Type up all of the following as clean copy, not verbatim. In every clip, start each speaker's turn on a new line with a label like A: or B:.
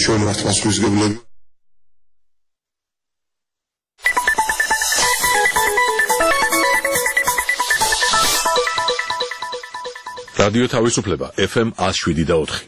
A: ჩვენი მართლმსაჯულებლები
B: რადიო თავისუფლება FM 107.4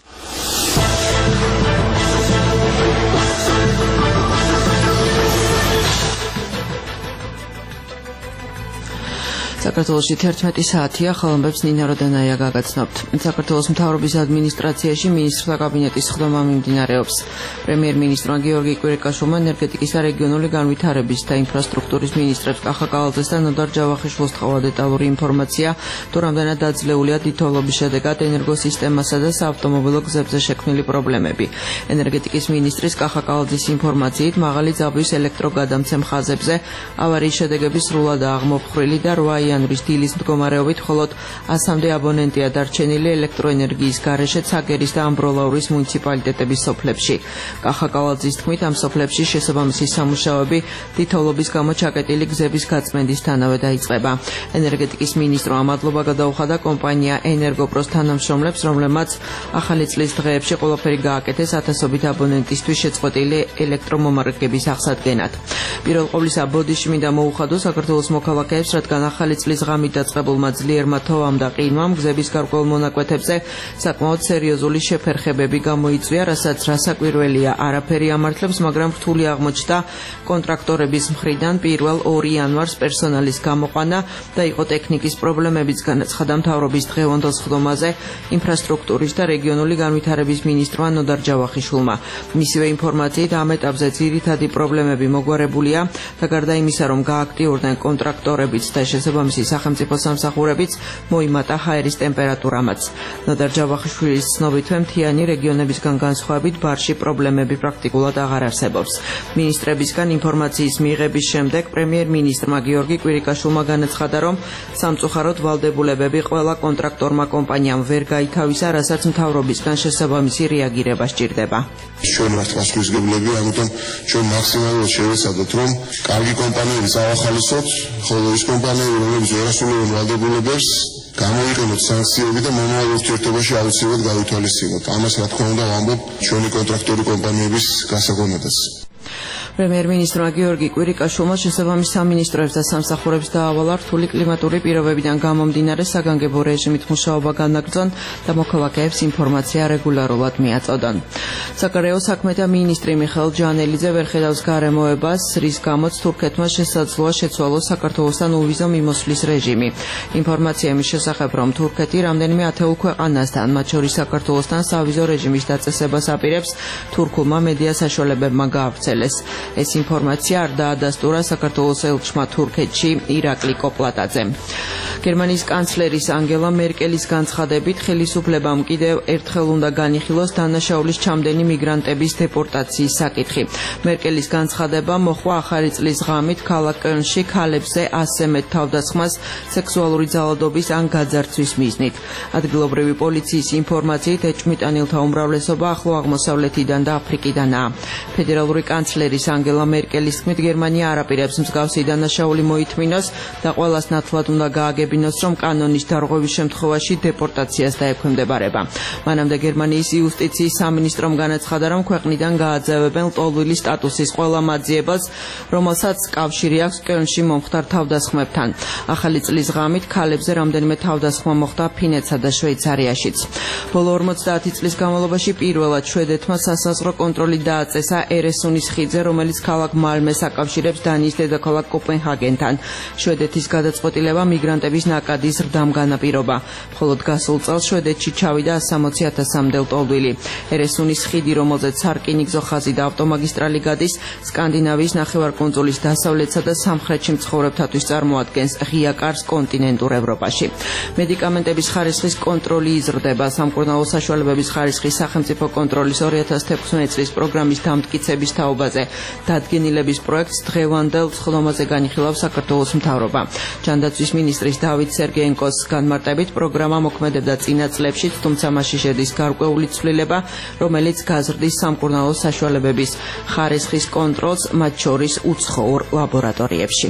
C: საქართველოში 11 საათია, ხელმბებს ნინა როდანაია გაგაცნობთ. საქართველოს მთავრობის ადმინისტრაციაში მინისტრთა კაბინეტის სხდომა მიმდინარეობს. პრემიერ-მინისტრმა გიორგი კვირიკაშვილმა ენერგეტიკის და რეგიონული განვითარების და ინფრასტრუქტურის მინისტრებს კახა კალაძეს და ნოდარ ჯავახიშვილს თხოვა დეტალური ინფორმაცია, თუ რამდენად დაძლეულია დიდთოვლობის შედეგად ენერგოსისტემასა და საავტომობილო გზებზე შექმნილი პრობლემები. ენერგეტიკის მინისტრის კახა კალაძის ინფორმაციით, მაღალი ძაბვის ელექტროგადამცემ ხაზებზე ავარიის შედეგები სრულადაა აღმოფხრილი და 8 იანვრის დილის მდგომარეობით მხოლოდ 100-მდე აბონენტია დარჩენილი ელექტროენერგიის გარეშე ცაგერის და ამბროლაურის მუნიციპალიტეტების სოფლებში. კახა კალაძის თქმით, ამ სოფლებში შესაბამისი სამუშაოები დიდთოვლობის გამო ჩაკეტილი გზების გაწმენდისთანავე დაიწყება. ენერგეტიკის მინისტრმა მადლობა გადაუხადა კომპანია ენერგოპროს თანამშრომლებს, რომლებმაც ახალი წლის დღეებში ყველაფერი გააკეთეს ათასობით აბონენტისთვის შეწყვეტილი ელექტრომომარაგების აღსადგენად. პირველ ყოვლისა ბოდიში მინდა მოუხადო საქართველოს მოქალაქეებს, რადგან ახალი წლის ღამით დაწყებულმა ძლიერმა თოვამ და ყინვამ გზების გარკვეულ მონაკვეთებზე საკმაოდ სერიოზული შეფერხებები გამოიწვია, რასაც რასაკვირველია არაფერი ამართლებს, მაგრამ რთული აღმოჩნდა კონტრაქტორების მხრიდან 1 იანვარს პერსონალის გამოყვანა და იყო ტექნიკის პრობლემებიც, განაცხადა მთავრობის დღევანდელ სხდომაზე ინფრასტრუქტურის და რეგიონული განვითარების მინისტრმა ნოდარ ჯავახიშვილმა. მისივე ინფორმაციით, ამ ეტაპზე ძირითადი პრობლემები მოგვარებულია და გარდა იმისა, რომ გააქტიურდნენ კონტრაქტორებიც და შესაბამისი სახელმწიფო სამსახურებიც, მოიმატა ჰაერის ტემპერატურამაც. ნოდარ ჯავახიშვილის ცნობით, მთიანი რეგიონებისგან განსხვავებით ბარში პრობლემები პრაქტიკულად აღარ არსებობს. მინისტრებისგან ინფორმაციის მიღების შემდეგ პრემიერ-მინისტრმა გიორგი კვირიკაშვილმა განაცხადა, რომ სამწუხაროდ ვალდებულებები ყველა კონტრაქტორმა კომპანიამ ვერ გაითავისა, რასაც მთავრობისგან შესაბამისი რეაგირება სჭირდება.
A: ჩვენ მართლმსაჯულებლები, ამიტომ ჩვენ მაქსიმალურად შევეცადოთ, რომ კარგი კომპანიები წავახალისოთ, ხოლო ის კომპანიები, რომლებიც ვერ ასრულებენ ვალდებულებებს, გამოიყენოთ სანქციები და მომავალ ურთიერთობაში აუცილებლად გავითვალისწინოთ. ამას რა თქმა უნდა ვამბობ ჩვენი კონტრაქტორი კომპანიების გასაგონებას.
C: პრემიერ-მინისტრმა გიორგი კვირიკაშვილმა შესაბამის სამინისტროებს და სამსახურებს დაავალა რთული კლიმატური პირობებიდან გამომდინარე საგანგებო რეჟიმით მუშაობა განაგრძონ და მოქალაქეებს ინფორმაცია რეგულარულად მიაწოდონ. საკარეო საქმეთა მინისტრი მიხეილ ჯანელიძე ვერ ხედავს გარემოებას, რის გამოც თურქეთმა შესაძლოა შეცვალოს საქართველოსთან უვიზო მიმოსვლის რეჟიმი. ინფორმაცია იმის შესახებ, რომ თურქეთი რამდენიმე ათეულ ქვეყანასთან, მათ შორის საქართველოსთან სავიზო რეჟიმის დაწესებას აპირებს, თურქულმა მედია საშუალებებმა გაავრცელეს. ეს ინფორმაცია არ დაადასტურა საქართველოს ელჩმა თურქეთში ირაკლი კოპლატაძემ. გერმანიის კანცლერის ანგელა მერკელის განცხადებით, ხელისუფლებამ კიდევ ერთხელ უნდა განიხილოს დანაშაულის ჩამდენი მიგრანტების დეპორტაციის საკითხი. მერკელის განცხადება მოხვა ახალი წლის ღამით ქალაქ კელნში ქალებზე ასე მეტ თავდასხმას სექსუალური ძალადობის ან გაძარცვის მიზნით. ადგილობრივი პოლიციის ინფორმაციით, ეჭვმიტანილთა უმრავლესობა ახლო აღმოსავლეთიდან და აფრიკიდანაა. ფედერალური კანცლერის ანგელა მერკელის თქმით, გერმანია არ აპირებს მსგავსი დანაშაული მოითმინოს და ყველას ნათლად უნდა გააგებინოს, რომ კანონის დარღვევის შემთხვევაში დეპორტაციას დაექვემდებარება. მანამდე გერმანიის იუსტიციის სამინისტრომ განაცხადა, რომ ქვეყნიდან გააძევებენ ლტოლვილი სტატუსის ყველა მაძიებელს, რომელსაც კავშირი აქვს კელნში მომხდარ თავდასხმებთან. ახალი წლის ღამით ქალებზე რამდენიმე თავდასხმა მოხდა ფინეთსა და შვეიცარიაშიც. ბოლო 50 წლის განმავლობაში პირველად შვედეთმა სასაზღვრო კონტროლი დააწესა ერესუნის ხიდზე, რომელიც ქალაქ მალმეს აკავშირებს დანიის დედაქალაქ კოპენჰაგენთან. შვედეთის გადაწყვეტილება მიგრანტების ნაკადის ზრდამ განაპირობა. მხოლოდ გასულ წელს შვედეთში ჩავიდა 160,000-მდე ლტოლვილი. ერესუნის ხიდი, რომელზეც სარკინიგზო ხაზი და ავტომაგისტრალი გადის, სკანდინავიის ნახევარკუნძულის დასავლეთსა და სამხრეთში მცხოვრებთათვის წარმოადგენს ღია კარს კონტინენტურ ევროპაში. მედიკამენტების ხარისხის კონტროლი იზრდება. სამკურნალო საშუალებების ხარისხის სახელმწიფო კონტროლის 2016 წლის პროგრამის დამტკიცების თაობაზე დადგენილების პროექტს დღევანდელ სხდომაზე განიხილავს საქართველოს მთავრობა. ჯანდაცვის მინისტრის დავით სერგეენკოს განმარტებით, პროგრამა მოქმედებდა წინა წლებშიც, თუმცა მასში შედის გარკვეული ცვლილება, რომელიც გაზრდის სამკურნალო საშუალებების ხარისხის კონტროლს, მათ შორის უცხოურ ლაბორატორიებში.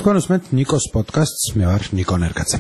D: თქვენ უსმენთ ნიკოს პოდკასტს, მე ვარ ნიკო ნერგაძე.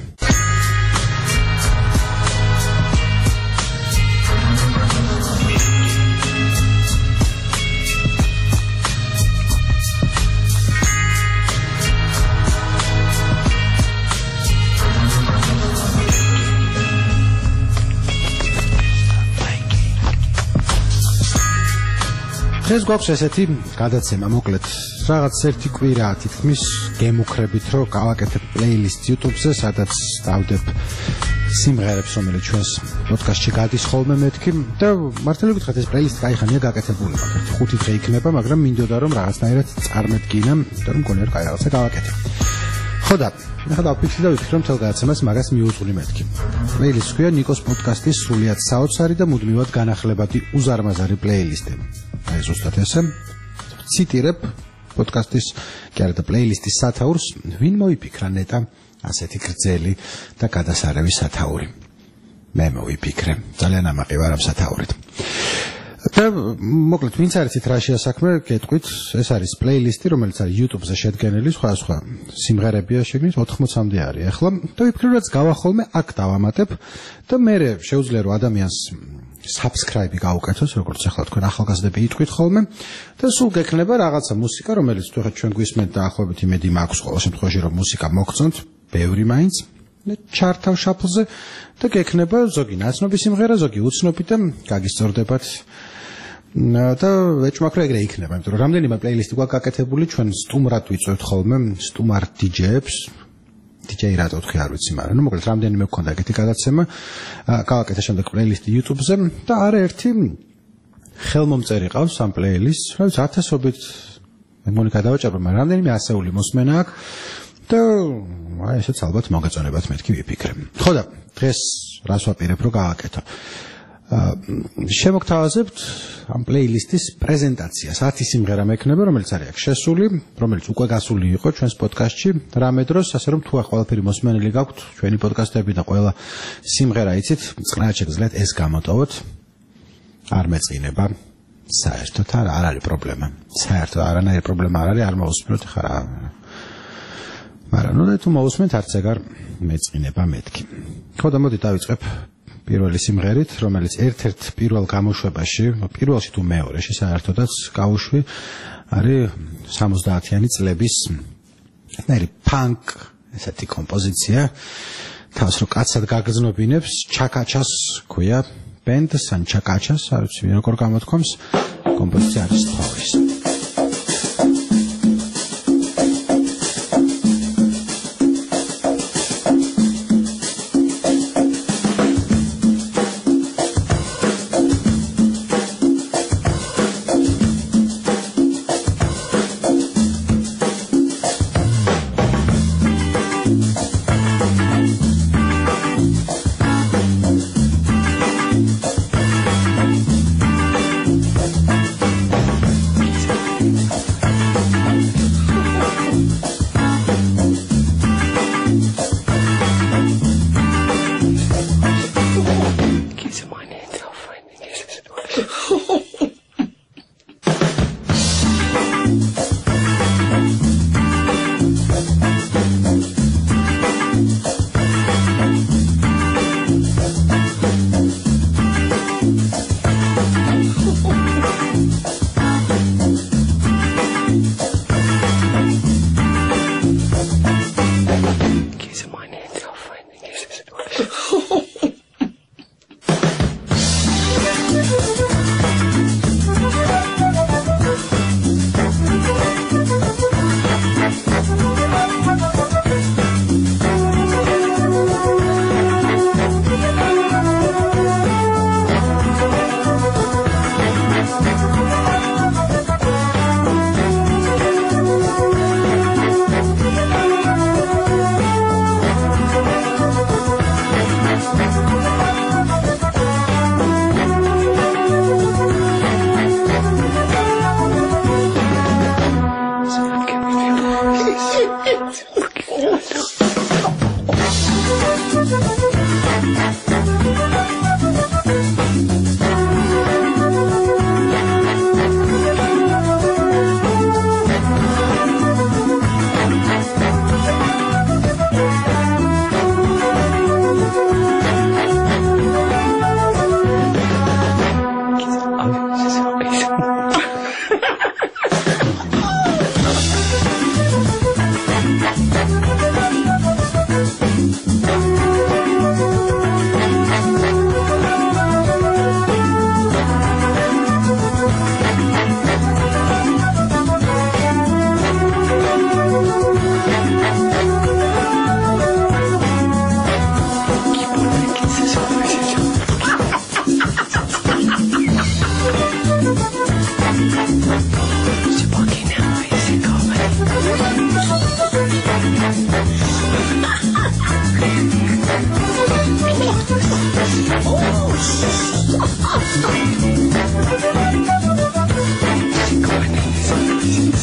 D: დღეს გვაქვს ესეთი გადაცემა, მოკლედ რაღაც ერთი კვირა თითქმის გემუქრებით, რომ გავაკეთებ პლეილისტ YouTube-ზე, სადაც დავდებ სიმღერებს, რომელიც ჩვენს პოდკასტში გადის ხოლმე მეთქი და მართალი გითხრათ, ეს პლეილისტი кайხანია გაკეთებული, მაგალითად 5 დღე იქნება, მაგრამ მინდოდა რომ რაღაცნაირად წარმეთქინა, იმიტომ რომ მგონია რომ кай რაღაცა გავაკეთებ. ხო და ახლა დავფიქრე და ვიქრე რომ თელ გადაცემას მაგას მიუძღვნი მეთქი. პლეილისტს ქვია ნიკოს პოდკასტის სრულიად საოცარი და მუდმივად განახლებადი უზარმაზარი პლეილისტი. აი ზუსტად ესე ციტირებ პოდკასტის კი არა და პლეილისტის სათაურს, ვინ მოიფიქრა ნეტა ასეთი გრძელი და გადასარევი სათაური. მე მოვიფიქრე, ძალიან ამაყი ვარ ამ სათაურით. და მოკლედ ვინც არის ცით რა შეასაქმე, გეტყვით, ეს არის პლეილისტი, რომელიც არის YouTube-ზე შედგენილი, სხვა სიმღერებია შეგნით 80-მდე არის ახლა და ვიფიქრე რაც გავახოლმე აქ დავამატებ და მე შეუძლია რომ ადამიანს subscribe გაუკეთოს, როგორც ახლა თქვენ ახალგაზრდები იტყვით ხოლმე და სულ გექნება რაღაცა მუსიკა, რომელიც თუ ახლა ჩვენ გვისმენთ და ახლობით იმედი მაქვს ყოველ შემთხვევაში რომ მუსიკა მოგწონთ, ბევრი მაინც და ჩართავ შაფლზე და გექნება ზოგი ნაცნობი სიმღერა, ზოგი უცნობი და გაგისწორდებათ და ეჭვმაქრო ეგრე იქნება, იმიტომ რომ რამდენიმე პლეილისტი გვაქვს გაკეთებული, ჩვენ სტუმრად ვიწვევთ ხოლმე სტუმარ DJ-ებს, DJ რატო ვთქვი არ ვიცი, მაგრამ მოკლედ რამდენიმე გქონდა ეგეთი გადაცემა, გავაკეთე შემდეგ პლეილისტი YouTube-ზე და არაერთი ხელმომწერი ყავს ამ პლეილისტს, რაც ათასობით მე მგონი გადავაჭერბა, მაგრამ რამდენიმე ასეული მოსმენა აქვს და აი ესეც ალბათ მოგეწონებათ მეთქი ვიფიქრე. ხო და დღეს რას ვაპირებ რომ გავაკეთო? შემოგთავაზებთ ამ პლეილისტის პრეზენტაციას. 10 სიმღერა მექნება, რომელიც არის აქ შესული, რომელიც უკვე გასული იყო ჩვენს პოდკასტში რამე დროს, ასე რომ თუ ყველაფერი მოსმენილი გაქვთ, ჩვენი პოდკასტები და ყველა სიმღერა იცით, წყნარად შეგიძლიათ ეს გამოტოვოთ. არ მეწყინება. საერთოდ არ არის პრობლემა. საერთოდ არანაირი პრობლემა არ არის, არ მოусმინოთ ხარ. მაგრამ თუ მოусმენთ, არც ეგარ მეწყინება მეთქი. ხო და მოდი დავიწყებ პირველი სიმღერით, რომელიც ერთ-ერთ პირველ გამოშვებაში, პირველში თუ მეორეში საერთოდაც გავუშვი, არის 70-იანი წლების ნაირი პანკ ესეთი კომპოზიცია. თავს რო კაცად გაგრძნობინებს, ჩაკაჩას ქვია ბენდს ან ჩაკაჩას, არ ვიცი როგორ გამოთქვამს, კომპოზიცია არის თავს.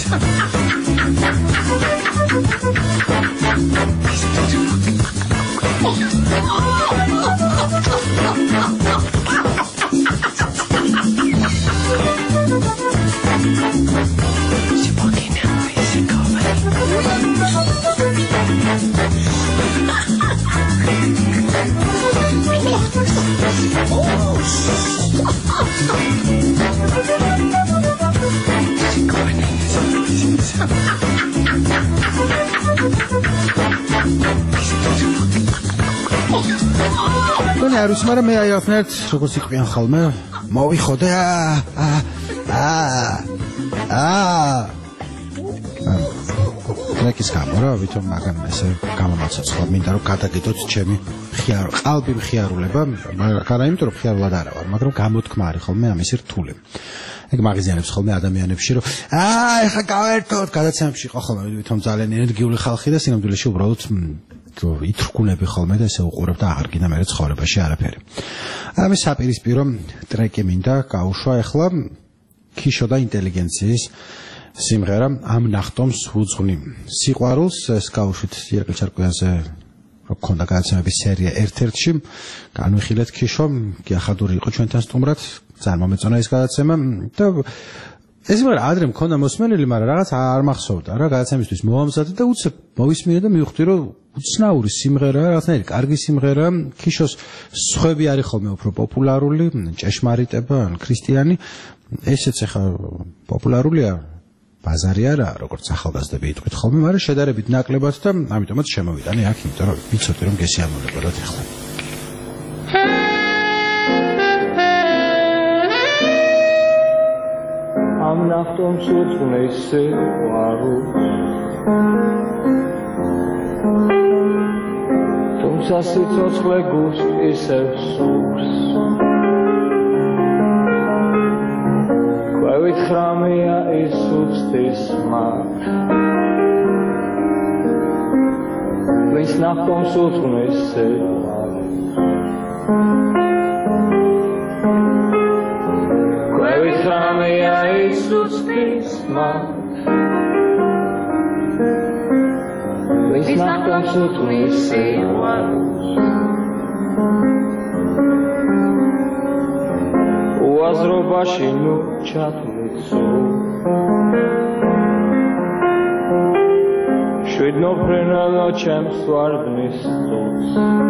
D: არის მაგრამ მე აი ახნერთ როგორც იყვიან ხოლმე მოვიხოდე ტრეკის გამორა ვითომ მაგამ ესე გამომაცაც ხო მინდა რომ გადაგიდოთ ჩემი ყალბი მხიარულება მაგრამ იმიტომ რომ მხიარულად არა ვარ მაგრამ გამოთქმა არის ხოლმე ამისი რთული ეგ მაგიზიანებს ხოლმე ადამიანებში რომ ეხა გავერთოთ გადაცემებში იყო ხოლმე ვითომ ძალიან ენერგიული ხალხი და სინამდვილეში უბრალოდ ითრგუნები ხოლმე და ესე უყურებ და აღარ გინდა მე ცხოვრებაში არაფერი. ამის საპირისპირო ტრეკი მინდა გაუშვა ახლა ქიშო და ინტელიგენციის სიმღერა ამ ნახტომს უძღვნი. სიყვარულს ეს გაუშვით ირაკლი ჩარკვიანზე რო ქონდა გადაცემების სერია ერთ-ერთში განვიხილეთ ქიშო გიახადური იყო ჩვენთან სტუმრად ძალიან მომეწონა ეს გადაცემა და ეს მაგრამ ადრე მქონდა მოსმენილი, მაგრამ რაღაც არ მახსოვდა რა გადაცემისთვის მოვამზადე და უცებ მოვისმინე და მივხვდი რომ უცნაური სიმღერაა, რაღაცნაირი კარგი სიმღერა, ქიშოს სხვები არის ხოლმე უფრო პოპულარული, ჭეშმარიტება, ქრისტიანი, ესეც ახლა პოპულარულია, ბაზარი არა, როგორც ახალგაზრდები იტყვით ხოლმე, მაგრამ შედარებით ნაკლებად და ამიტომაც შემოვიტანე აქ, იმიტომ რომ ვიცოდი რომ გესიამოვნებოდათ ახლა.
E: ამ ნახტომს უძღვნის სიყვარულს თუმცა სიცოცხლე გულს ისევ სურს ყვევით ხრამია ის უცდის მათ ვინც ნახტომს უძღვნის სიყვარულს ყვევით ხრამია ის უცდის მათ ვინც ნახტომს უძღვნის სიყვარულს უაზრობაში ნუ ჩათვლიცო შვიდნოფრენალო ჩემს ვარდნის სწორს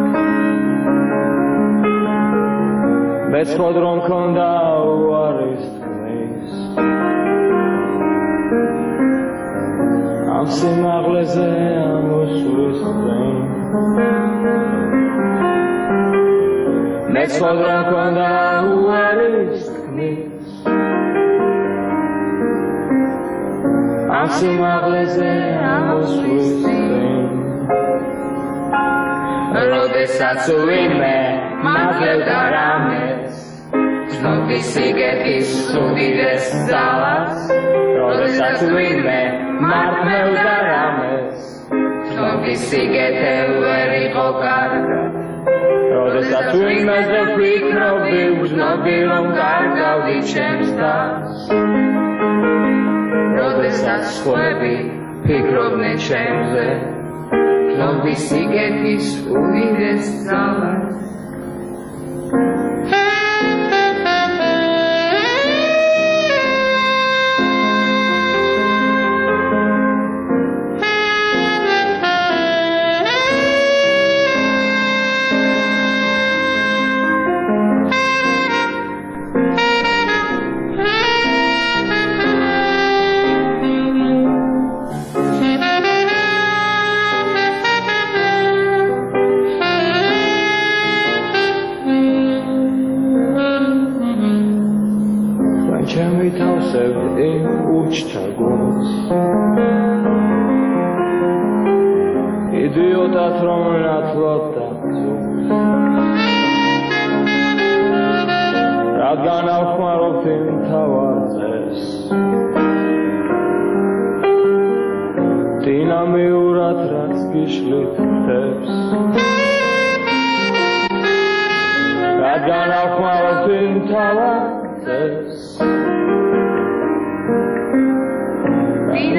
E: მეცხოვ რომ მქონდა უარის თქმის ამ სიმაღლეზე ამოსვლის წინ მეცხოვ რომ მქონდა უარის თქმის ამ სიმაღლეზე ამოსვლის წინ როდესაც ვინმე მაგლევდა რამეს გრძნობდი სიგეთის უდიდეს ძალას როდესაც ვინმე მართმევდა რამეს გრძნობდი სიგეთე ვერ იყო კარგად როდესაც ვინმეზე ვფიქრობდი ვგრძნობდი რომ კარგავდი ჩემს თავს როდესაც სხვები ფიქრობდნენ ჩემზე გრძნობდი სიგეთის უდიდეს ძალას Idiotát რომ ნათლად დაგზურს რადგან ავხმარობთ იმ თავაზეს დინამიურად რაც გიშლით ხდებს რადგან ავხმარობთ იმ თავაზეს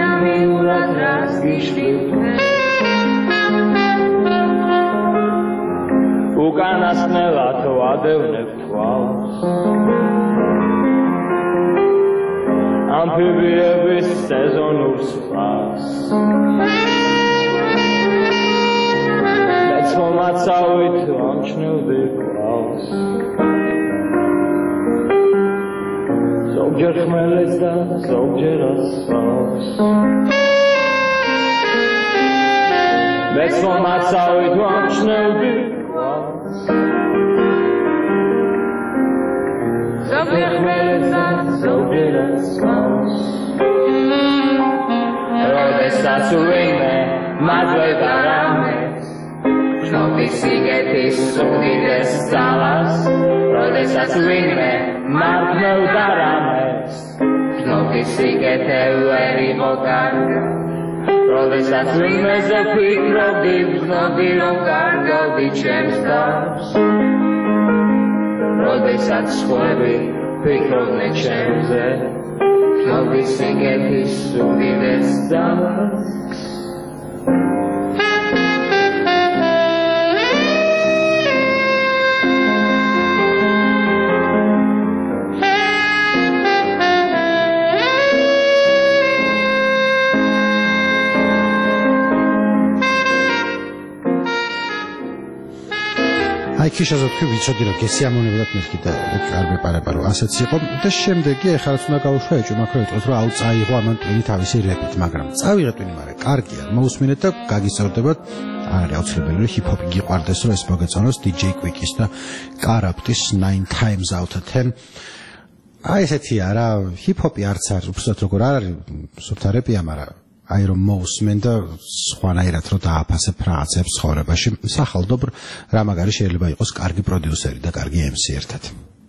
E: უკანასკნელად ვადევნებ თვალს ამფიბიების სეზონურ სპას მეცომაცავით ამჩნევდი კრავს ზოგჯერ ხმელეთს და ზოგჯერ ასfalts მეცომაცავით ამჩნევდი ზოგჯერ ხმელეთს და ზოგჯერ ასfalts როდესაც ვინმე მადლებ არამეს ჩნობის სიგეთის უდიდეს ძალას როდესაც ვინმე მადლებ არამეს ჩნობის სიგეთე ვერ იყო კარგა როდესაც ვინმეზე ვფიქრობდი ვზნობდი რომ კარგავდი ჩემს თავს როდესაც სხვები ვფიქრობდნენ ჩემზე ჩნობის სიგეთის უდიდეს ძალას
D: აი ქიშაზე თქვი ვიცოდი რომ გესიამოვნებოდათ მეთქი და არ მეპარება რომ ასეც იყო და შემდეგი ახლა რაც უნდა გავუშვა ეჭვ მაქრო იტყოს რომ აუ წაიღო ამან ტვინი თავისი რეპით მაგრამ წავიღე ტვინი მაგრამ კარგია მოусმინეთ და გაგისწორდებათ არ არის აუცილებელი რომ ჰიპ-ჰოპი გიყვარდეს რომ ეს მოგეწონოს DJ Quick-ის და Karaptis 9 times out of 10 აი ესეთი არა ჰიპ-ჰოპი არც არის უბრალოდ როგორ არ არის სუფთა რეპია მაგრამ აი რომ მოусმენ და სხვანაირად რომ დააფასებ რაღაცებს ცხოვრებაში სახალდობ რა მაგარი შეიძლება იყოს კარგი პროდიუსერი და კარგი MC ერთად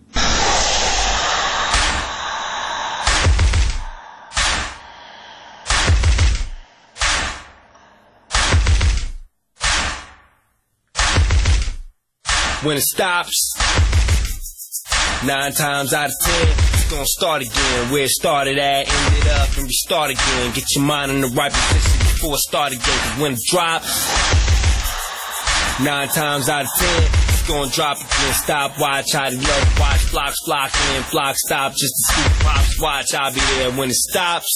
F: When it stops 9 times out of 10 gonna start again where it started at, ended up and restart again. Get your mind in the right position before it start again. Cause when it drops, 9 times out of 10, it's gonna drop again. Stop, watch, how they love, watch, flocks flock in, flocks stop just to see pops. Watch, I'll be there when it stops.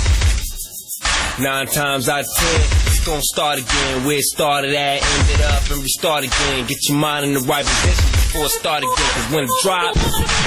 F: 9 times out of 10, it's gonna start again where it started at, ended up and restart again. Get your mind in the right position before it start again. Cause when it drops,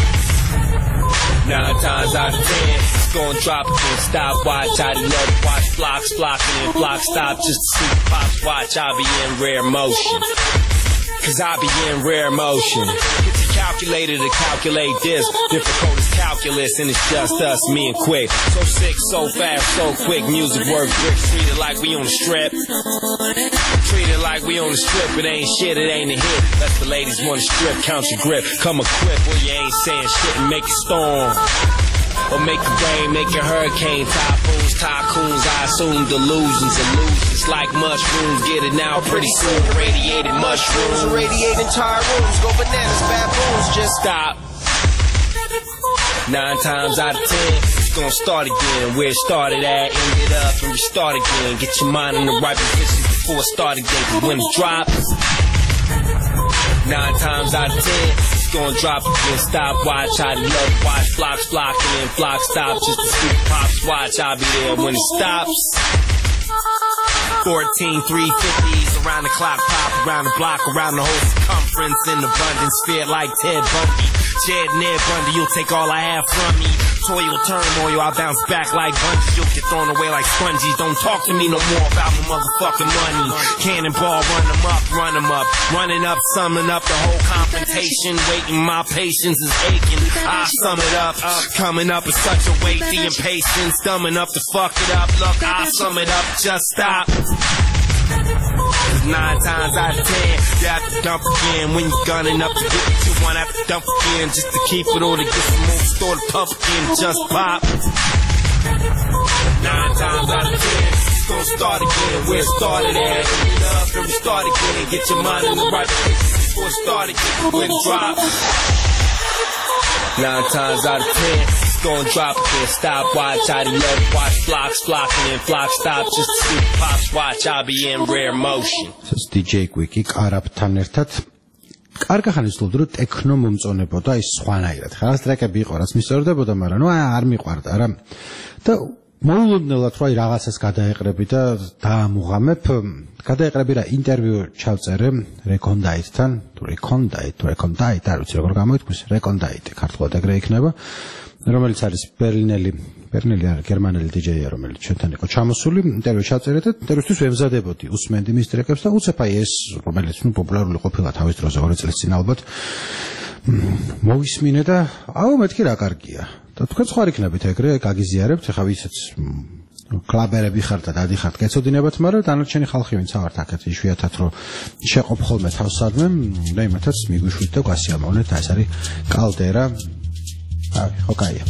F: 9 times out of 10, it's gonna drop again. Stop, watch, how they love, watch, flocks flocking in, flocks stop just to see pops. Watch, I'll be in rare motion. Cause I be in rare motion. Get your calculator to calculate this. Difficult as calculus and it's just us, me and Quick. So sick, so fast, so quick. Music work bricks. Treat it like we on the strip. Treat it like we on the strip. It ain't shit, it ain't a hit. Let the ladies wanna strip, count your grip. Come equipped or you ain't saying shit and make it storm. Or make it rain, make it hurricane. Typhoons, tycoons, I assume delusions, illusions. Like mushrooms, get it now pretty soon. Radiated mushrooms, radiating entire rooms. Go bananas, baboons, just stop. 9 times out of 10, it's gonna start again where it started at, ended up and restart again. Get your mind in the right position before it start again. Cause when it drops, 9 times out of 10, it's gonna drop again. Stop, watch, how they love, watch, flocks flocking in, flocks stop just to see pops. Watch, I'll be there when it stops. 14 350s around the clock, pop around the block, around the whole circumference in abundance, sphere like Ted Bundy. Jed Ned Bundy, you'll take all I have from me. Toil, turmoil, I bounce back like bungees. You'll get thrown away like sponges. Don't talk to me no more about my motherfucking money. Cannonball, run them up, run them up. Running up, summing up the whole confrontation. Waiting, my patience is aching. I sum it up, coming up is such a weight. The impatience, dumb enough to fuck it up. Look, I sum it up, just stop. 9 times out of 10, you have to dump again. When you're gunning up to get what you want, have to dump again. Just to keep it all to get some more, store the pump again, just pop. 9 times out of 10, it's gonna start again where it started at. End up and restart again. Get your mind in the right place before it start again. When it drops, 9 times out of 10, it's gon' drop it, then stop, watch. I love watch flocks flocking and flocks stop just to see pops watch. I'll be in rare motion.
D: DJ Quick-ი კარაპთან ერთად კარგახანის ვთვლობთ, რომ ტექნო მომწონებოდა ის სხვანაირად. ხალხს ტრეკები იყო, რაც მისწორდებოდა, მაგრამ არ მიყვარდა რა. და მოულოდნელად რა რაღაცას გადაეყრები და დაამუღამებ. გადაეყრები რა ინტერვიუ ჩავწერე რეკონდაიტთან, თუ რეკონდაიტ, არ ვიცი როგორ გამოითქმის, რეკონდაიტი, ქართულად ეგრე იქნება, რომელიც არის ბერლინელი არა, გერმანელი DJ-ია, რომელიც ჩვენთან იყო ჩამოსული, ინტერვიუ ჩავწერე და ინტერვიუსთვის ვემზადებოდი, უსმენდი მის ტრეკებს და უცებ აი ეს, რომელიც პოპულარული ყოფილა თავის დროზე 2 წლის წინ ალბათ, მოვისმინე და მეთქი რა კარგია. და თქვენ სხვა იქნებით ეგრე გაგიზიარებთ, ეხლა ვისაც კლაბერები ხართ და დადიხართ გეცოდინებათ, მაგრამ დანარჩენი ხალხი ვინც ავართ აქეთ იშვიათად რომ შეყოფ ხოლმე თავს სადმე, და იმათაც მიგვიშვით და გვასიამოვნეთ, ეს არის კალდერა. ხო კაია.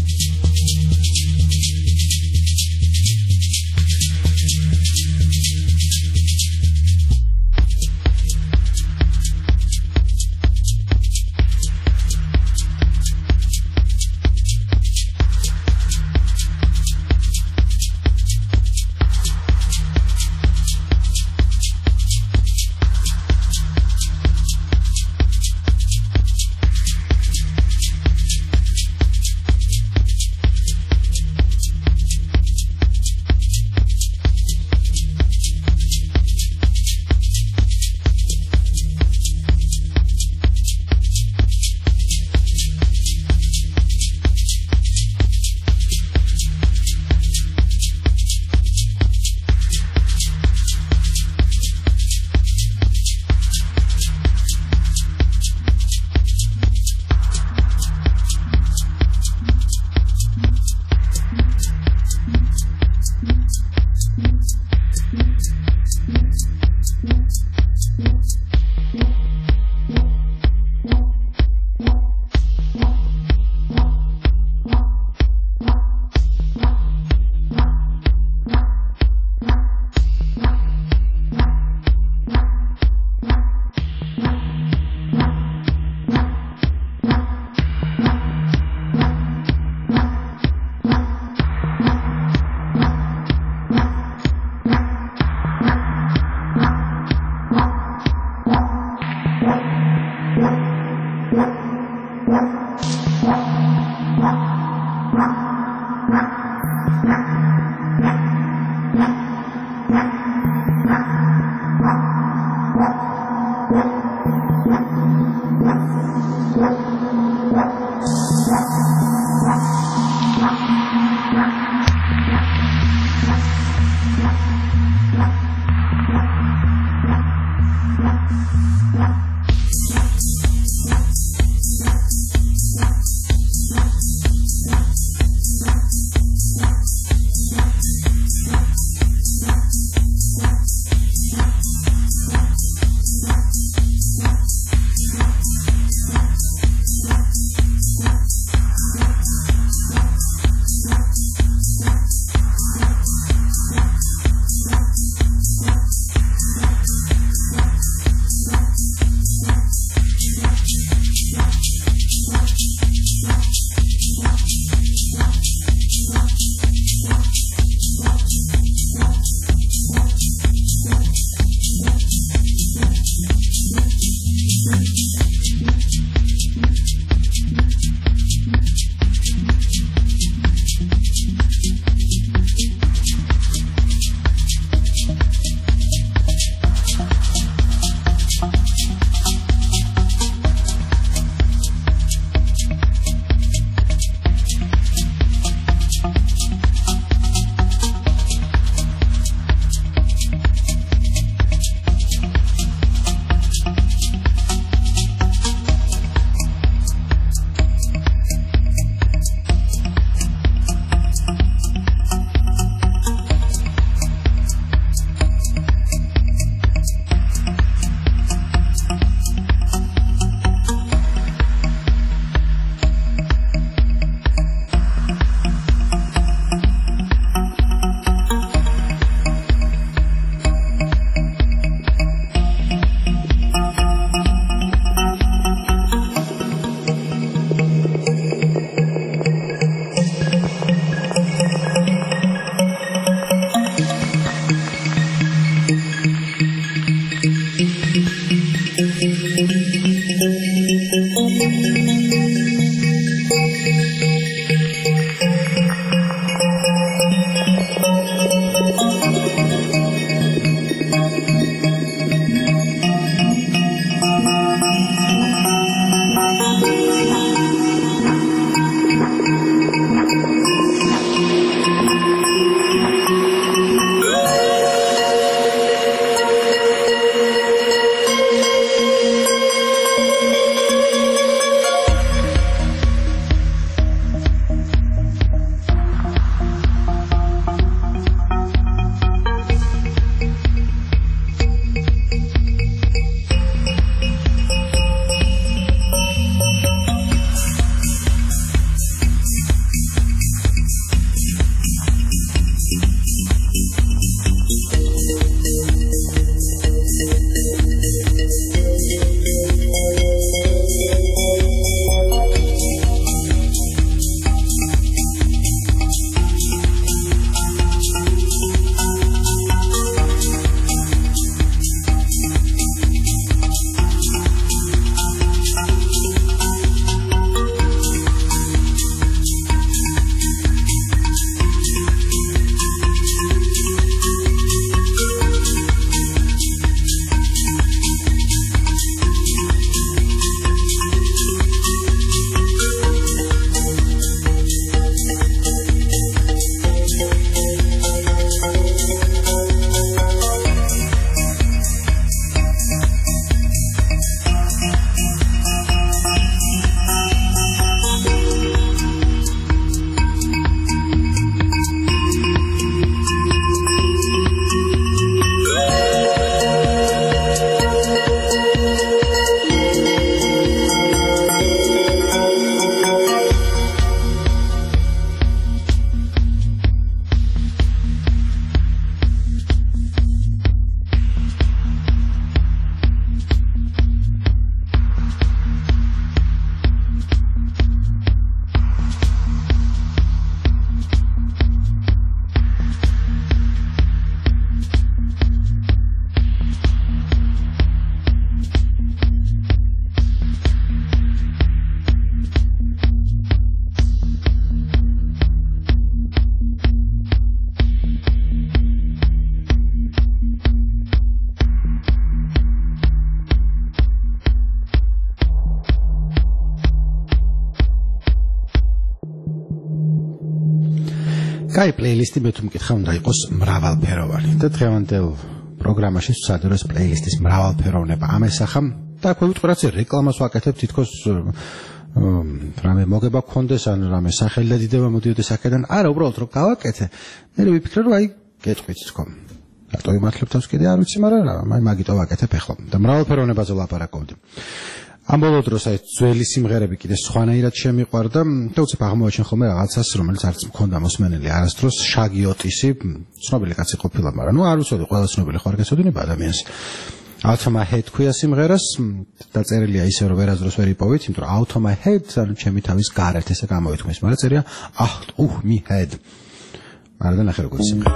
D: კაი პლეილისტი მე თუ მკითხა უნდა იყოს მრავალფეროვანი და დღევანდელ პროგრამაში ვსადროს პლეილისტის მრავალფეროვნება ამ ესახა და აქვე ვიტყვი რაც რეკლამას ვაკეთებ თითქოს რამე მოგება გქონდეს ან რამე სახელი და დიდება მოდიოდეს აქედან არა უბრალოდ რომ გავაკეთე მე ვიფიქრე რომ აი გეტყვით თქო რატო იმართლებ თავს კიდე არ ვიცი მაგრამ აი მაგიტო ვაკეთებ ახლა და მრავალფეროვნებაზე ვლაპარაკობდი ამ ბოლო დროს აი ძველი სიმღერები კიდე სხვანაირად შემიყვარდა და უცებ აღმოვაჩენ ხოლმე რაღაცას რომელიც არც მქონდა მოსმენელი არასდროს შაგი ოტისი ცნობილი კაცი ყოფილა მაგრამ ნუ არ ვიცოდი ყველა ცნობილი ხარ გესოდინება ადამიანს Out of my head ქვია სიმღერას დაწერილია ისე რომ ვერასდროს ვერ იპოვით იმიტომ რომ out of my head ანუ ჩემი თავის გარეთ ესე გამოითქმის მაგრამ წერია me head მაგრამ ნახე როგორ სიმღერა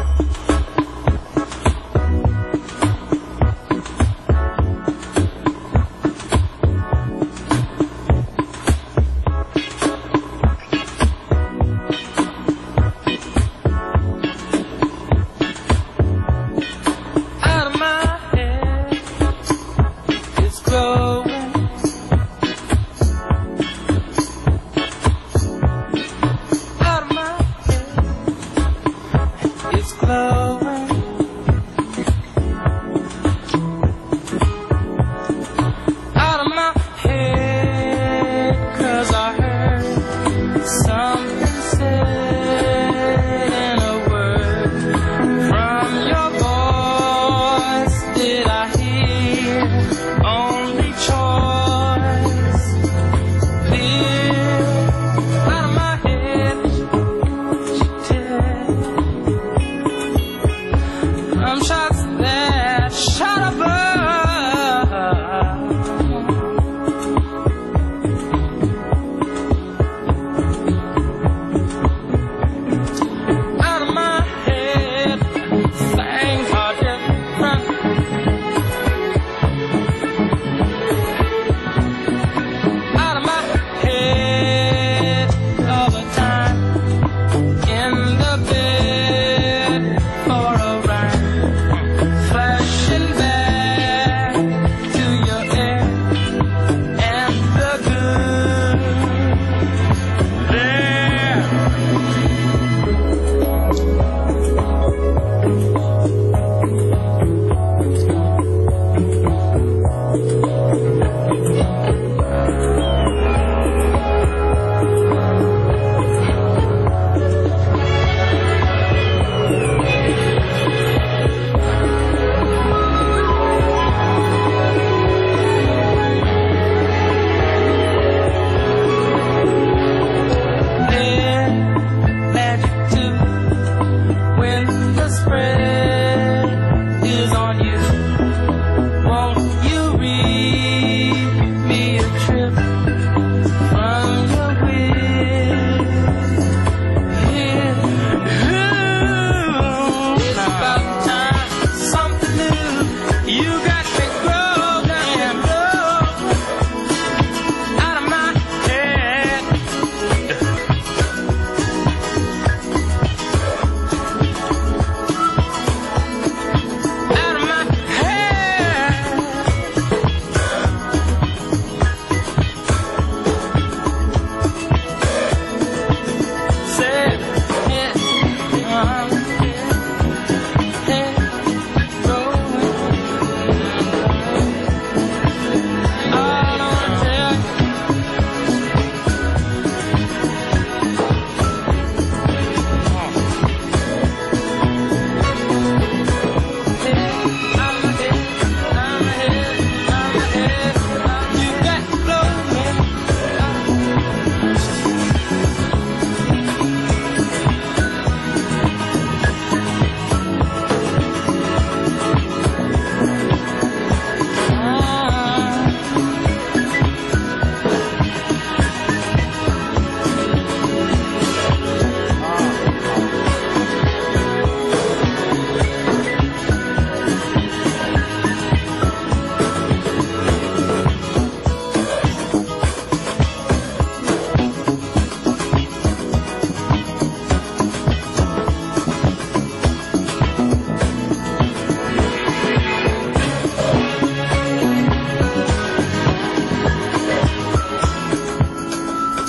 E: Close.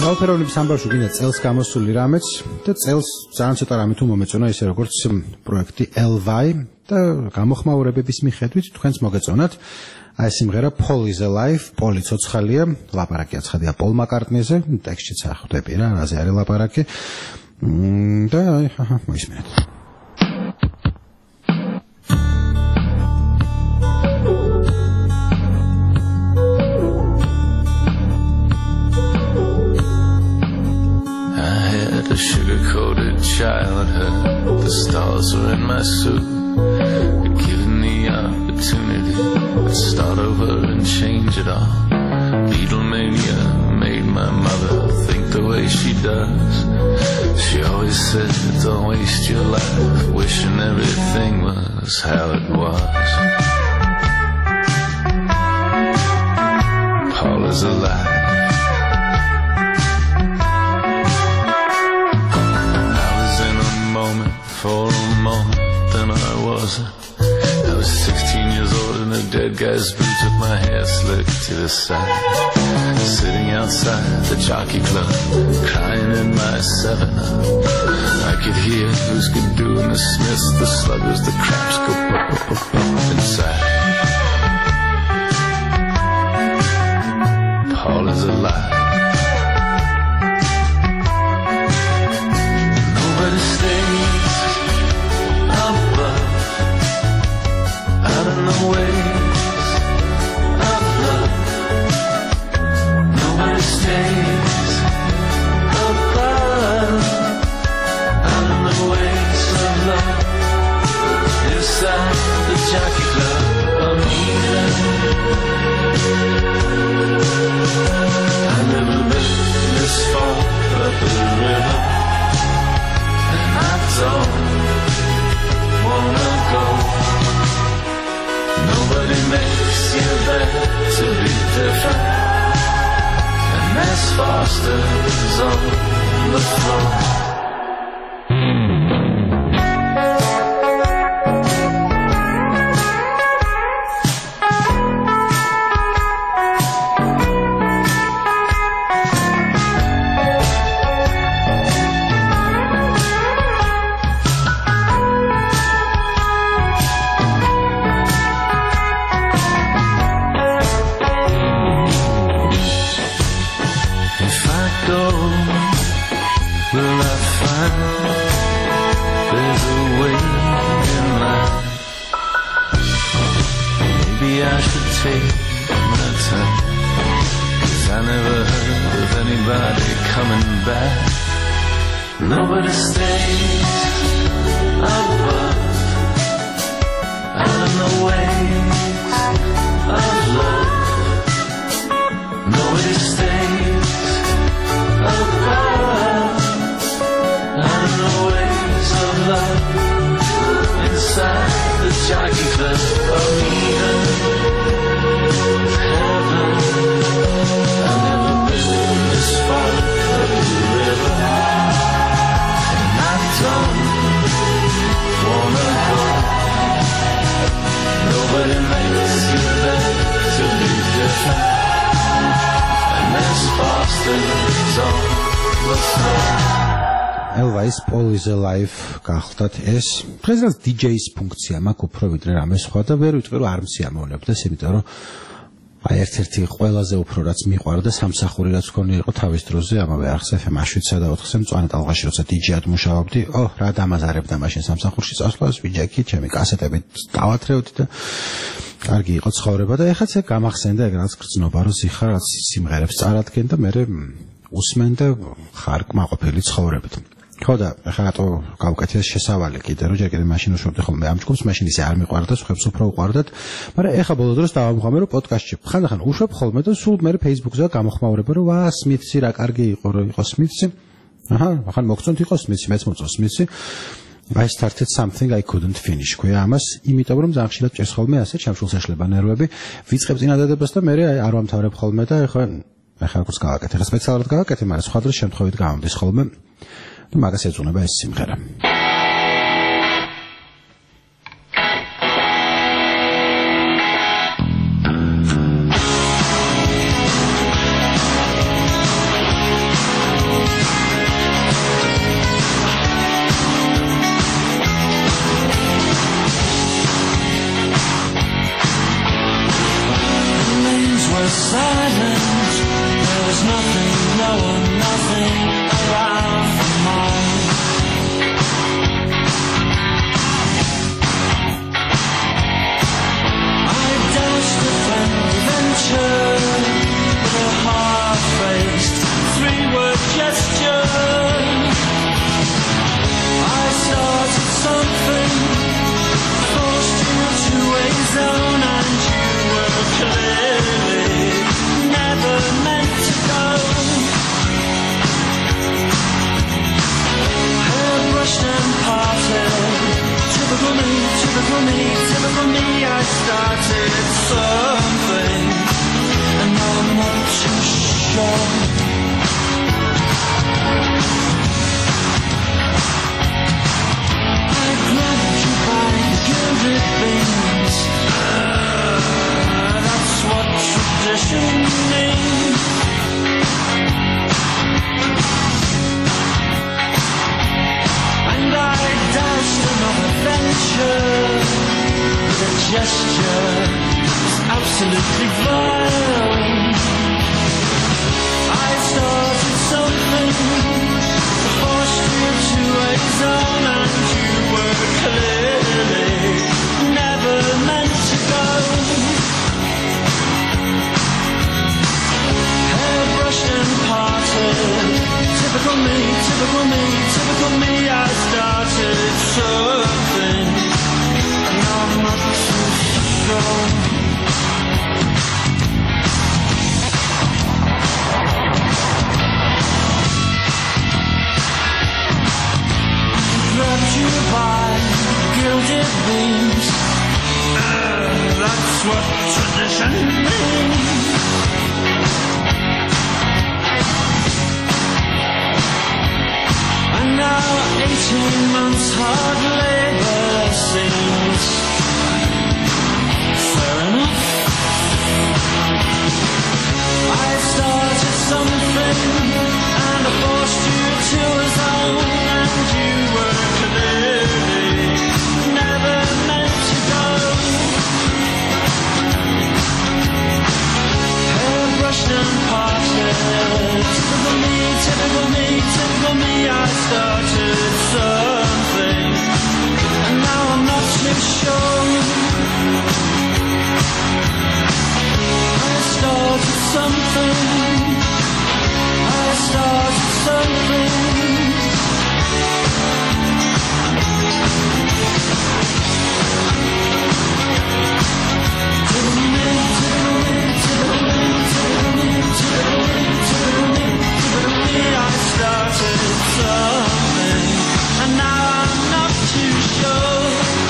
D: Ოფეროვნების ამბავში გინდა წელს გამოსული რამეც და წელს ძალიან ცოტა რამე თუ მომეწონა ისე როგორც პროექტი Elvai და გამოხმაურებების მიხედვით თქვენს მოგეწონათ აი სიმღერა Paul is alive, პოლი ცოცხალია, ლაპარაკი აცხადია Paul McCartney-ზე, ტექსტშიც ხვდები რა, რაზე არის ლაპარაკი. და მოისმენთ.
G: A sugar-coated childhood, the stars were in my suit, but given the opportunity, I'd start over and change it all. Beatlemania made my mother think the way she does. She always said, don't waste your life wishing everything was how it was. Paul is alive. For a moment, then I wasn't. I was 16 years old in a dead guy's boots with my hair slicked to the side, sitting outside the jockey club, crying in my 7-Up. I could hear who's good doing the Smiths, the Sluggers, the Craps go inside. Paul is alive. Nobody stays the ways of love. Nobody stays above. Out in the ways of love. Inside the jockey club of Eden. I never been this far up the river, and I don't wanna go. Nobody makes you better to be different, and that's Foster's on the floor. Nobody stays above, out in the ways of love. Nobody stays above, out in the ways of love. Inside the jockey club of Eden, heaven. I've never been this far up the river. Don't wanna go. Nobody makes you better to be different, and that's Foster's on the floor.
D: Elvais Paul is alive გახლდათ ეს. დღესაც DJ-ის ფუნქცია მაქვს უფრო ვიდრე რამე სხვა და ვერ ვიტყვი რომ არ მსიამოვნებდეს, იმიტომ რომ აი ერთ-ერთი ყველაზე უფრო რაც მიყვარდა სამსახური რაც ქონია იყო თავის დროზე ამავე არხზე FM 7-4-ზე მწვანე ტალღაში როცა DJ-ად მუშაობდი, რა დამაზარებდა მაშინ სამსახურში წასვლას, ვიჯექი, ჩემი კასეტები დავათრევდი და კარგი იყო ცხოვრება და ეხაც ეგ გამახსენდა ეგ რაც გრძნობა რომ სიხარ რაც სიმღერებს წარადგენ და მე უსმენ და ხარ კმაყოფილი ცხოვრებით. ხო და ახლა რატო გავუკეთე შესავალი კიდე რომ ჯერ კიდე მაშინ ვშორდი ხოლმე ამ ჯგუფს მაშინ ისე არ მიყვარდა ხებს უფრო უყვარდათ მაგრამ ეხლა ბოლო დროს დავამხამე რომ პოდკასტში ხანდახან უშვებ ხოლმე და სულ მე Facebook-ზე გამოხმაურება რომ ვა სმითსი რა კარგი იყო რომ იყო სმითსი ახლა მოგწონთ იყო სმითსი მეც მოწონს სმითსი I started something I couldn't finish ქვია ამას იმიტომ რომ ძალიან ხშირად ჭერს ხოლმე ასე ჩამშულს ეშლება ნერვები ვიწყებ წინადადებას და მე არ ვამთავრებ ხოლმე და ახლა როგორც გავაკეთე ახლა სპეციალურად გავაკეთე მაგრამ სხვა დროს შემთხვევით გამომდის ხოლმე მაგას ეძუნება ეს სიმღერა.
E: silent. There was nothing, no one, nothing around for mine. I dashed a friendly venture with a half-faced three-word gesture. I started something, forced you to a zone, and you were clearly never meant to go. Hair brushed and parted, typical me, typical me, typical me. I started something, and now I'm not too sure. I grabbed you by the gilded beams. That's what tradition means. And I dashed another venture with a gesture that's absolutely vile. I started something, forced you to a zone, and you were clearly never meant to go. Hair brushed and parted, typical me, typical me, typical me. I started something, and now I'm not too sure. Grabbed you by gilded beams. That's what tradition means. And now 18 months hard labor seems fair enough. I started something, and I forced you to a zone, and you were clearly never meant to go. Hair brushed and parted, typical me, typical me, typical me. I started something, and now I'm not too sure. I started something, I started something. I started something, and now I'm not too sure.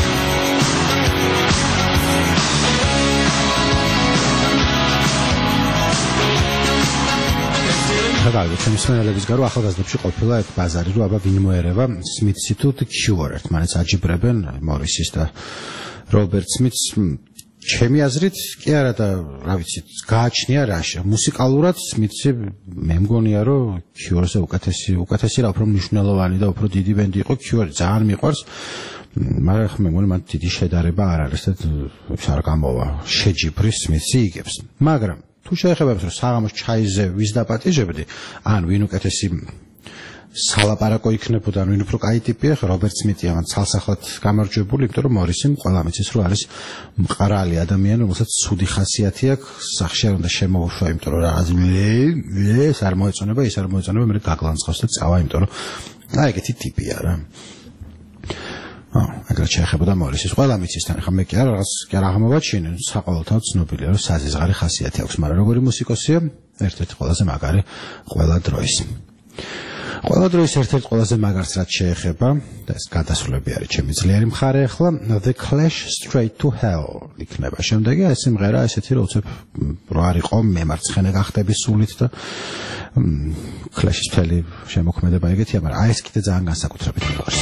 D: ხალხი ჩემს მენელების გარო ახალგაზრდებში ყოფილა ერთ ბაზარი რო აბა ვინ მოერევა სმითს თუ კიურ ერთმანეთს აჯიბრებენ მორისის და რობერტ სმითს ჩემი აზრით კი არა და რა ვიცი გააჩნია რაში მუსიკალურად სმითსი მე მგონია რომ კიურზე უკეთესი რა უფრო მნიშვნელოვანი და უფრო დიდი ბენდი იყო კიური ძალიან მიყვარს მაგრამ მე მგონი მან დიდი შედარება არ არის და არ გამოვა შეჯიფრის სმითსი იგებს მაგრამ თუ შეეხებებს რომ საღამოს ჩაიზე ვის დაპატიჟებდი ან ვინ უკეთესი სალაპარაკო იქნებოდა ან ვინ უფრო კაი ტიპია რობერტ სმითია მან ცალსახად გამარჯვებული იმიტომ რომ მორისი ყველა მიცის რომ არის მყრალი ადამიანი რომელსაც ცუდი ხასიათი აქვს სახში არ უნდა შემოუშვა იმიტომ რომ რაღაც ეს არ მოეწონება ის არ მოეწონება მე გაგლანცხავს და წავა იმიტომ რომ აი ეგეთი ტიპია რა აგრეთვე შეეხებოდა მორისის ყველა მიცისთან ხა მე კი არა რაღაც კი არ აღმოვაჩინე საყოველთაოდ ცნობილია რომ საზიზღარი ხასიათი აქვს მაგრამ როგორი მუსიკოსია ერთ-ერთი ყველაზე მაგარი ყველა დროის ყველა დროის ერთ-ერთი ყველაზე მაგარს რაც შეეხება და ეს გადასვლები არის ჩემი ძლიერი მხარე ახლა The Clash Straight to Hell იქნება შემდეგი ეს სიმღერა ესეთი რომ უცებ რო არ იყო მემარცხენე გახდები სულით და Clash-ის მთელი შემოქმედება ეგეთია მაგრამ აი ეს კიდე ძალიან განსაკუთრებით მიყვარს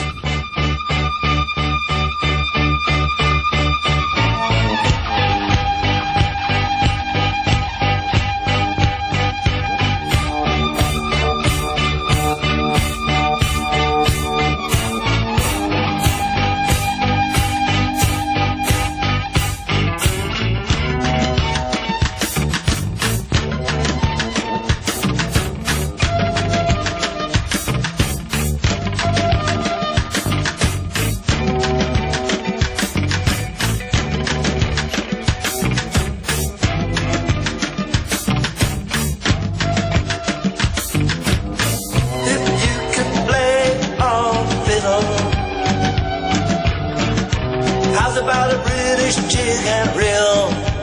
E: How's about a British jig and reel?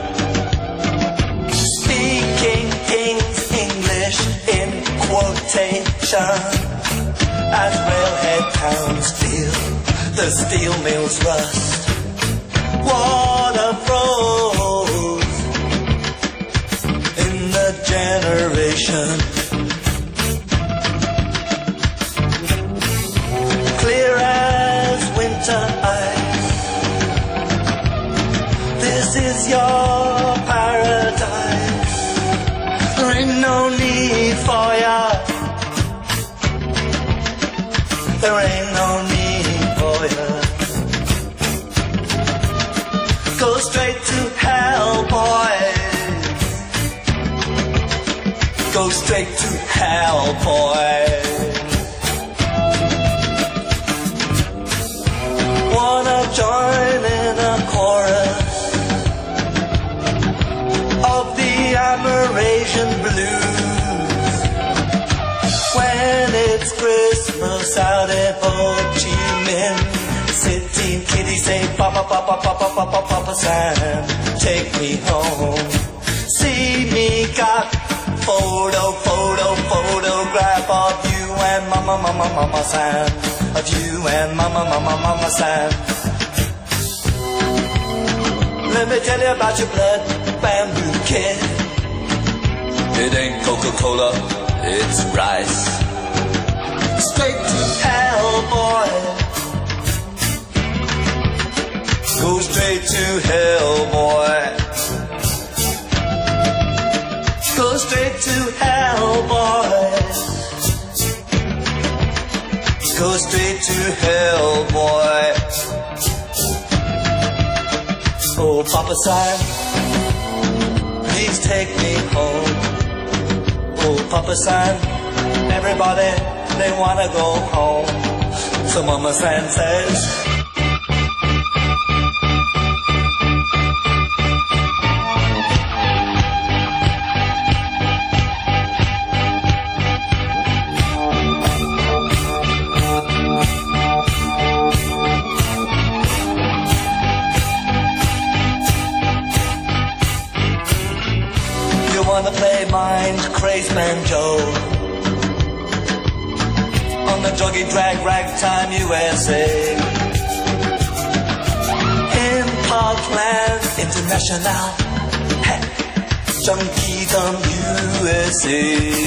E: Speaking King's English in quotation, as railhead towns feel the steel mills rust. Water froze in the generation. Clear as winter ice. This is your paradise. There ain't no need for ya. There ain't no need for ya. Go straight to hell, boys. Go straight to hell, boys. Wanna join in a chorus of the Amerasian blues when it's Christmas out in Ho Chi Minh City. Kiddies say, Papa, Papa, Papa, Papa, Papa Sam, take me home. See me got photograph of you and Mama, Mama, Mama Sam. Of you and Mama, Mama, Mama Sam. Let me tell you about your blood bamboo kid. It ain't Coca-Cola, it's rice. Straight to hell, boy. Go straight to hell, boy. Go straight to hell, boy. Go straight to hell, boy. Oh, Papa Sam, please take me home. Oh, Papa Sam, everybody, they wanna go home. So Mama Sam says, wanna play mind crazed banjo on the druggy drag ragtime USA in Parkland International, hey, Junkiedom USA,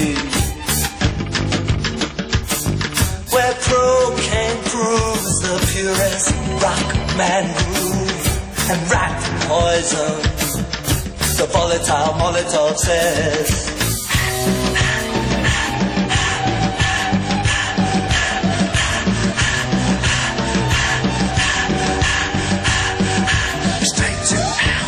E: where cocaine proves the purest rock man groove and rat poison. The volatile Molotov says, straight to hell.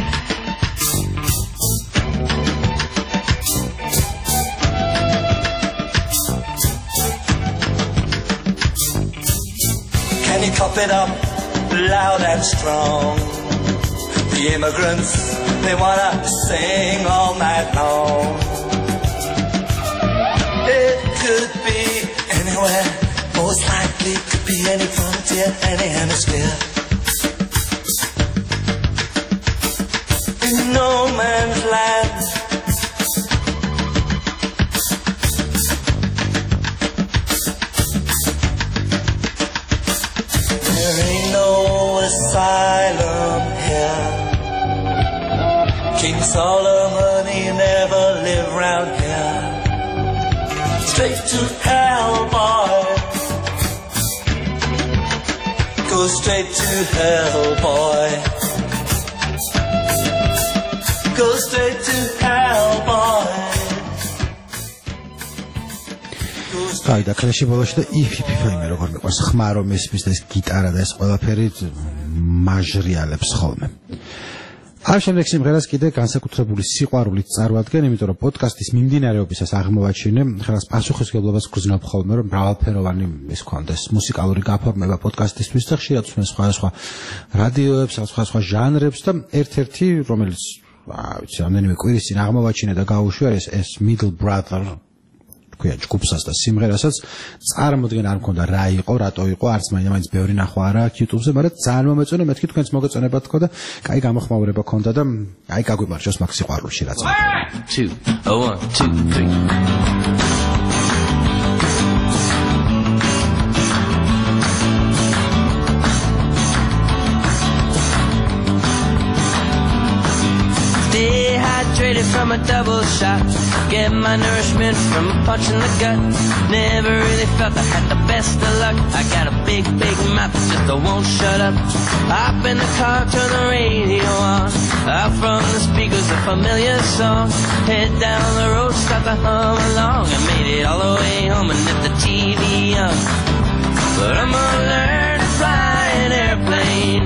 E: Can you cop it up loud and strong? The immigrants, they wanna sing all night long. It could be anywhere, most likely could be any frontier, any hemisphere. In no man's land, there ain't no asylum here. King Solomon, he never lived round here. Straight to hell, boy. Go straight to hell, boy. Go straight to hell, boy.
D: აი და კლეში ბოლოში და იფიფიფაიმე როგორ მიყვარს ხმა რომ ესმის და ეს გიტარა და ეს ყველაფერი მაჟრიალებს ხოლმე. ამ შემდეგ სიმღერას კიდე განსაკუთრებული სიყვარულით წარვადგენ, იმიტომ რომ პოდკასტის მიმდინარეობისას აღმოვაჩინე, ხელს პასუხისმგებლობას გრძნობ ხოლმე, რომ მრავალფეროვანი ის კონდეს მუსიკალური გაფორმება პოდკასტისთვის და ხშირად ვსმენს სხვადასხვა რადიოებს, სხვადასხვა ჟანრებს და ერთ-ერთი, რომელიც, ვიცი, რამდენიმე კვირის წინ აღმოვაჩინე და გაუშვია ეს Middle Brother ქვია ჯგუფსაც და სიმღერასაც წარმოდგენ არ მქონდა რა იყო, რატო იყო, არც მაინც ბევრი ნახვა არა აქვს YouTube-ზე, მაგრამ ძალიან მომეწონა, მეთქი თქვენს მოგეწონება თქო და კაი გამოხმაურება ქონდა და აი გაგვიმარჯოს მაგ სიყვარულში რაც.
G: 2 1 2 3
E: Dehydrated from a double shot, get my nourishment from a punch in the gut. Never really felt I had the best of luck. I got a big mouth that just won't shut up. Hop in the car, turn the radio on. Out from the speakers a familiar song. Head down the road, start to hum along. I made it all the way home and left the TV on. But I'm gonna learn to fly an airplane,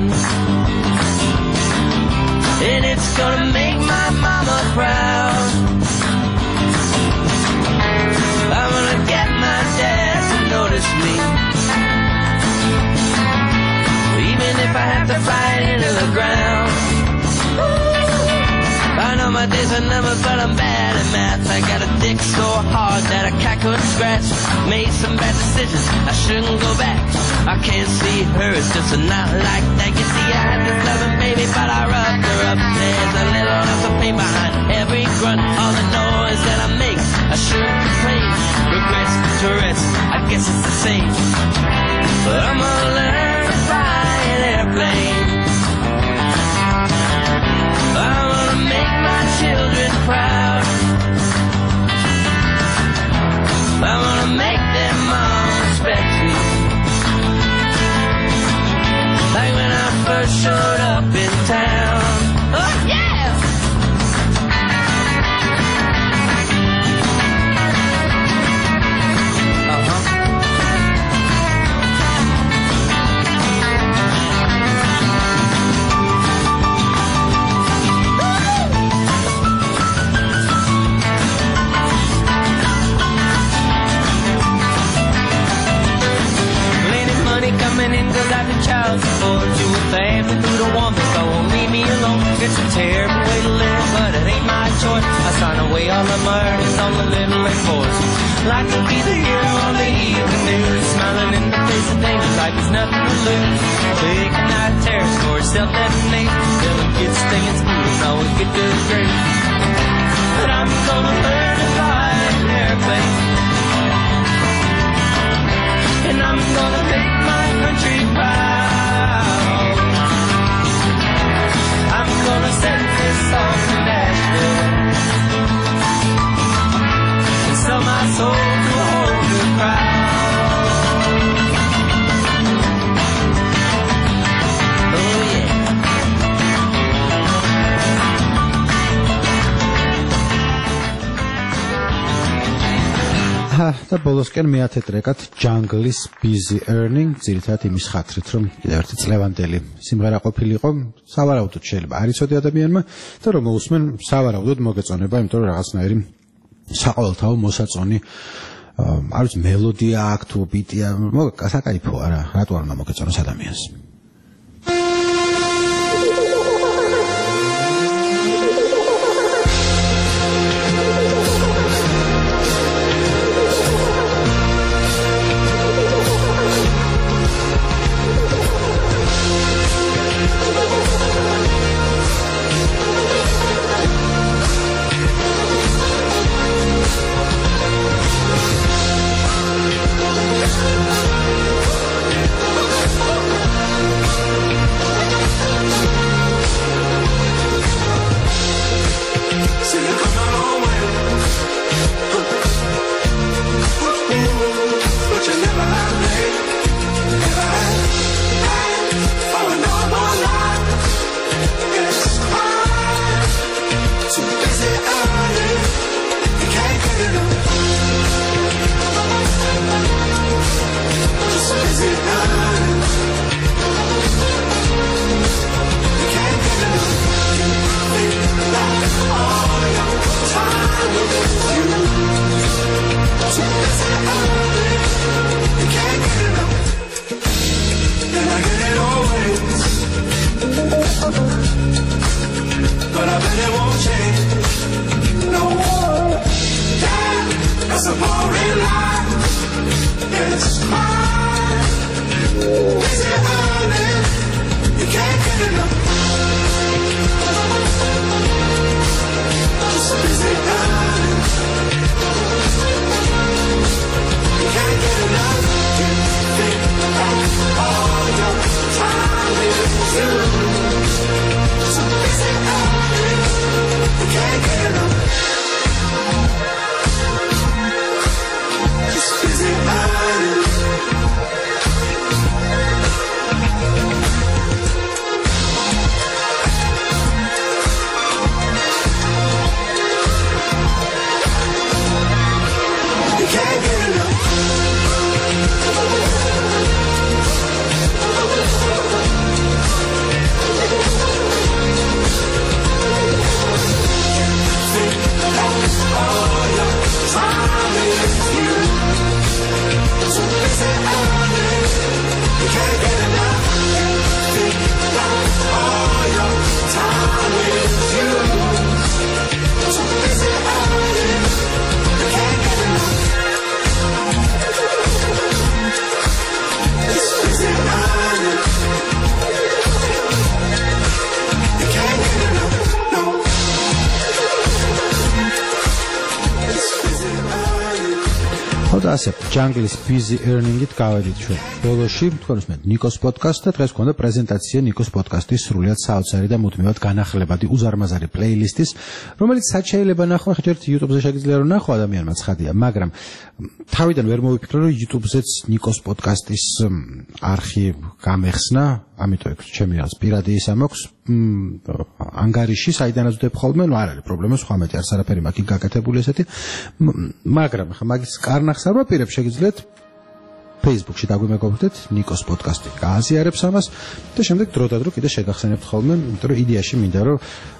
E: and it's gonna make my mama proud. I'm gonna get my dad to notice me, even if I have to fly it into the ground. I know my days are numbered, but I'm bad at math. I got a dick so hard that a cat couldn't scratch. Made some bad decisions, I shouldn't go back. I can't see her, it's just not like that. You see, I had this loving baby, but I rubbed her up. There's a little ounce of pain behind every grunt. All the noise that I make, I shouldn't complain. Regrets, Tourette's, I guess it's the same. But I'm gonna learn to fly an airplane. I'm gonna make my children proud. I'm gonna make them all respect me, like when I first showed up in town. Oh yeah! Coming in 'cause I've been child support to a family who don't want me, so won't leave me alone. It's a terrible way to live, but it ain't my choice. I sign away all of my earnings on the little late boys. Like to be the hero on the evening news, smiling in the face of danger like there's nothing to lose. Big night terror story, self-detonate. Dylan kids stay in school and always get good grades. But I'm gonna learn to fly an airplane, and I'm gonna make my country proud. I'm gonna send this song to Nashville and sell my soul to a whole new crowd. Oh yeah.
D: და ბოლოსკენ მე-10 ტრეკად Jungle-ის Busy Earning, ძირითადად იმის ხათრით, რომ კიდევ ერთი წლევანდელი სიმღერა ყოფილიყო, სავარაუდოდ შეიძლება არ იცოდე ადამიანმა და რომ მოусმენ, სავარაუდოდ მოგეწონება, იმიტომ რომ რაღაცნაირი საყოველთაო მოსაწონი არ ვიცი მელოდია აქვს თუ ბიტია, საკაიფოა რა, რატო არ უნდა მოგეწონოს ადამიანს. და ასე Jungle's Busy Earning-ით გავედით ჩვენ ბოლოში თქვენს მე ნიკოს პოდკასტს და დღეს გქონდა პრეზენტაცია ნიკოს პოდკასტის სრულიად საოცარი და მუდმივად განახლებადი უზარმაზარი პლეილისტის, რომელიც რაც შეიძლება ნახო, ხეჭერთ YouTube-ზე შეგიძლია რომ ნახო ადამიანმა ცხადია, მაგრამ თავიდან ვერ მოვიფიქრე რომ YouTube-ზეც ნიკოს პოდკასტის არხი გამეხსნა, ამიტომ ჩემი რაც პირადი ის ამოქვს ანგარიში საიდანაც ვდებ ხოლმე, არ არის პრობლემა, სხვა მეტი არც არაფერი მაქვს გაკეთებული ესეთი, მაგრამ ხა მაგის კარნახს არ ვაპირებ, შეგიძლიათ Facebook-ში დაგვიმეგობრდეთ, ნიკოს პოდკასტი გააზიარებს ამას და შემდეგ დროდადრო კიდე შეგახსენებთ ხოლმე, იმიტომ რომ იდეაში მინდა რომ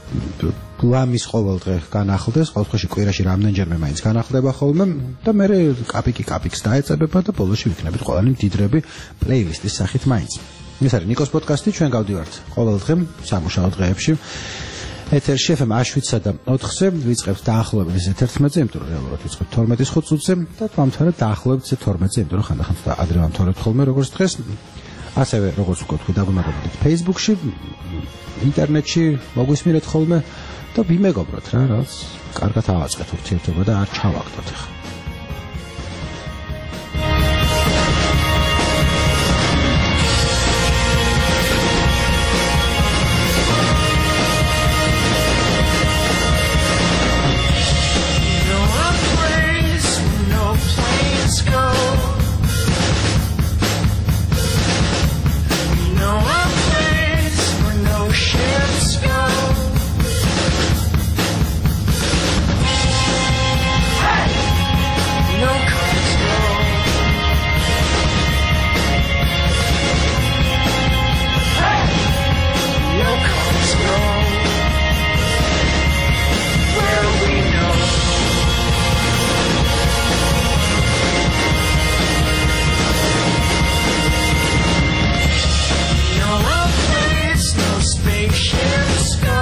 D: ლამის ყოველდღე განახლდეს, ყოველდღეში კვირაში რამდენჯერმე მაინც განახლდება ხოლმე და მე კაპიკს დაეწებება და ბოლოში ვიქნებით ყველანი მდიდრები პლეილისტის სახით მაინც. ეს არის ნიკოს პოდკასტი, ჩვენ გავდივართ ყოველდღე სამუშაო დღეებში. ეთერში FM 7-სა და 4-ზე ვიწყებთ დაახლოებით 11-ზე, იმიტომ რომ რეალურად ვიწყებთ 12-ის 5 წუთზე და თამთარად დაახლოებით 12-ზე, იმიტომ რომ ხანდახან ადრე ვამთავრებთ ხოლმე როგორც დღეს. ასევე როგორც ვქოთ, დაგვიმაგრებთ Facebook-ში, ინტერნეტში, მოგვისმინეთ ხოლმე და ვიმეგობროთ რა, რაც კარგად ავაწყეთ ურთიერთობა და არ ჩავაგდოთ ახლა.
E: Spaceships go.